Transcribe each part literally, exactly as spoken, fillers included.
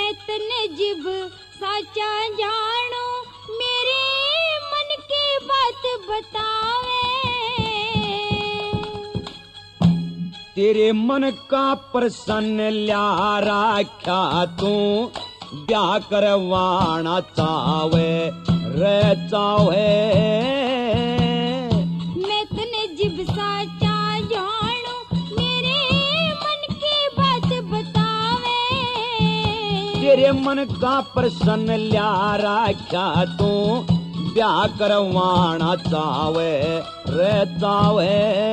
मैं तने जिब साचा जानो मेरे मन की बात बतावे। तेरे मन का प्रसन्न ल्या राख्या तू ब्याह करवाना चावे रे चावे। मैं तने जिब साचा जानो मेरे मन की बात बतावे। तेरे मन का प्रसन्न ल्या राख्या तू ब्याह करवाना चावे रे चावे।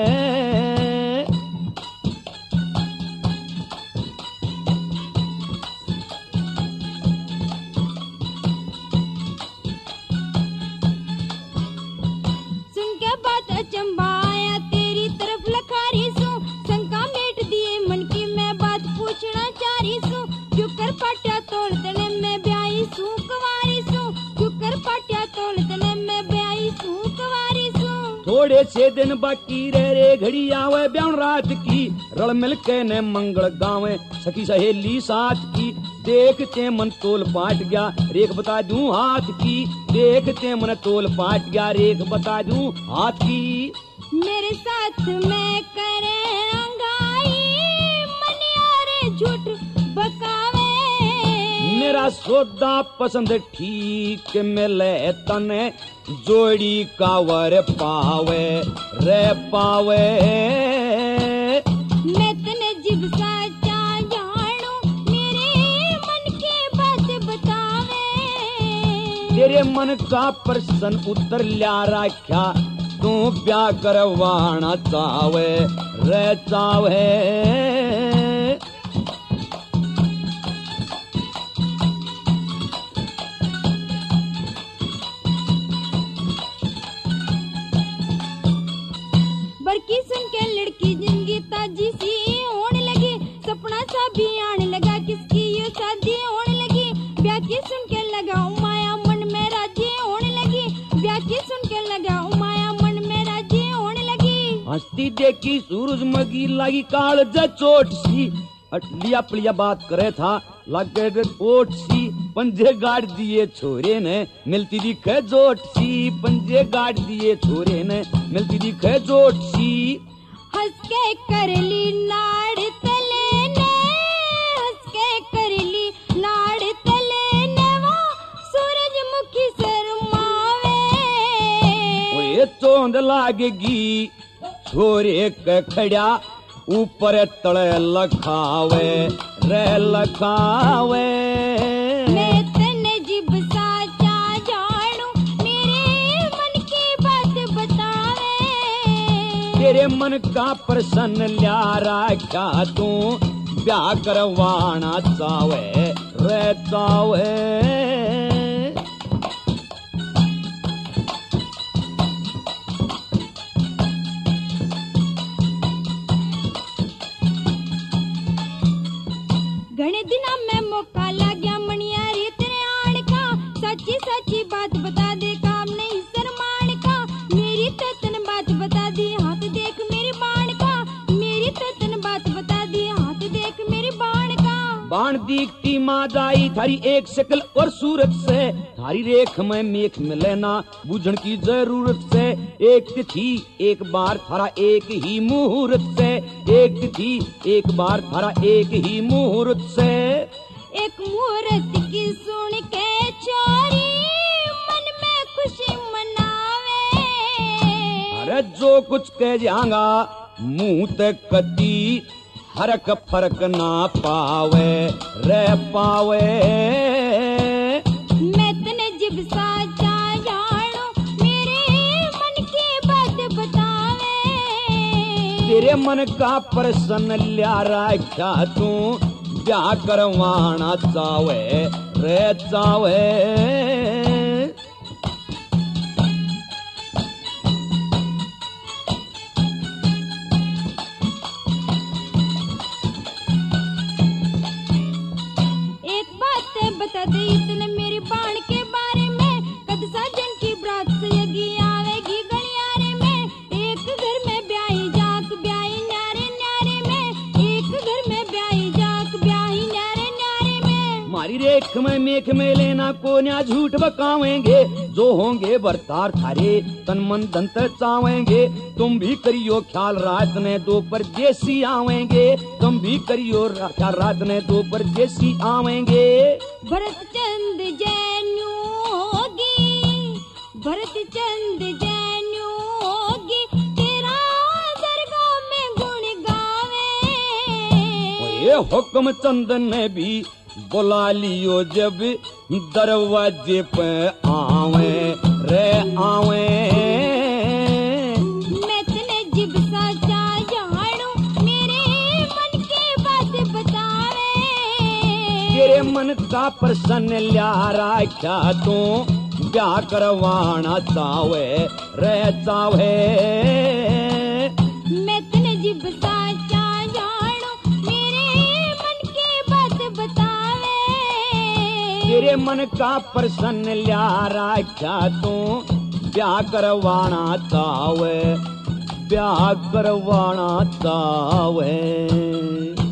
चंबाया तेरी तरफ लखारी सू शंका मेट दिए मन की मैं बात पूछना चाह रही सू। क्यों कर पाटिया तोड़ तने मैं ब्याई सू कुंवारी सू। क्यों कर पाटिया तोड़ तने मैं ब्याई सू कुंवारी सू। थोड़े से दिन बाकी रह रे घड़ी आवे ब्याह रात की रल मिल के ने मंगल गावे सखी सहेली साथ की। देखते मन तोल पाट गया रेख बता दूं हाथ की। देखते मन तोल पाट गया रेख बता दूं हाथ की। मेरे साथ मैं करे अंगाई मनियारे झूठ बकावे। मेरा सौदा पसंद ठीक मिले तने जोड़ी कावर पावे रे पावे। मैं तने जिब साचा जानो मेरे मन की बात बतावे। तेरे मन का प्रश्न उत्तर ल्या राख्या तू ब्याह करवाना चावे रे चावे। बड़की सुन के लड़की जिंदगी ताजी सी होने लगी। सपना सा भी आने लगा किसकी ये शादी होने लगी। ब्याह की सुन के लगा माया मन में राजी होने लगी। ब्याह की सुन के लगा माया मन में राजी होने लगी। हंसती देखी सूरज मगी लगी काल जे चोट सी। अटलिया पलिया बात करे था लगे ओट सी। पंजे गाड़ दिए छोरे ने मिलती दिखे जोट सी। पंजे गाड़ दिए छोरे ने मिलती दिखे जोट सी। हंस के कर ली नाड़ तले ने हंस के कर ली नाड़ तले ने वो सूरजमुखी शर्मावे। ओए चोंद लागेगी छोरे के खड़ा ऊपर तले लखावे रे लखावे। मैं तने जिब साचा जानो मेरे मन की बात बतावे। तेरे मन का प्रसन्न ल्या राख्या तू ब्याह करवाना चावे रे चावे। घने दिना में मौका लग गया मणियारी तेरे आने का। सच्ची सच्ची बात बता दे काम नहीं शर्मान का। मेरी तो तन बात बता दी हाथ देख मेरी बाण का। मेरी तो तन बात बता दी हाथ देख मेरी बाण का। बाण दीखती माँ जाई थारी एक शक्ल और सूरत से। थारी रेख में मेख मिले ना बूझण की जरूरत से। एक तिथि एक बार थारा एक ही मुहूर्त से। एक तिथि एक बार थारा एक ही मुहूर्त से। एक मुहूर्त की सुन के चोरी मन में खुशी मनावे। अरे जो कुछ कह जाऊंगा मुंह तक कती हरक फरक ना पावे रे पावे। मैं तने जिब साचा जानो मेरे मन की बात बतावे। तेरे मन का प्रसन्न ल्या राख्या तू ब्याह करवाना चावे रे चावे। बता दे तूने मेरी बाण के बारे में। कद साजन की बरात सजगी आवेगी गलियारे में। एक घर में ब्याही जाक ब्याही न्यारे न्यारे में। एक घर में ब्याही जाक ब्याही न्यारे न्यारे में। तुम्हारी रेख में मेख में लेना को न्या झूठ बकावेंगे, जो होंगे बरतार थारे तन मन धन चावेंगे। तुम भी करियो ख्याल रात ने दो परदेसी आवेंगे, तुम भी करियो ख्याल रात ने दो परदेसी आवेंगे। भरत चंद जैन्यू होगी, भरत चंद जैन्यू होगी, तेरा दरगाह में गुण गावे। ये हुक्म चंद ने भी बुला लियो जब दरवाजे पे आवे रे आवे। मैं तने जिब साचा जानू, मेरे मन की बात बतावे। तेरे मन का प्रश्न लिया राख्या तू ब्याह करवाना चावे रे चावे। मैं तने जिब साचा जानू, मेरे मन की बात बतावे। तेरे मन का प्रश्न लिया राख्या तू ब्याह करवाना चावे, ब्याह करवाना चावे।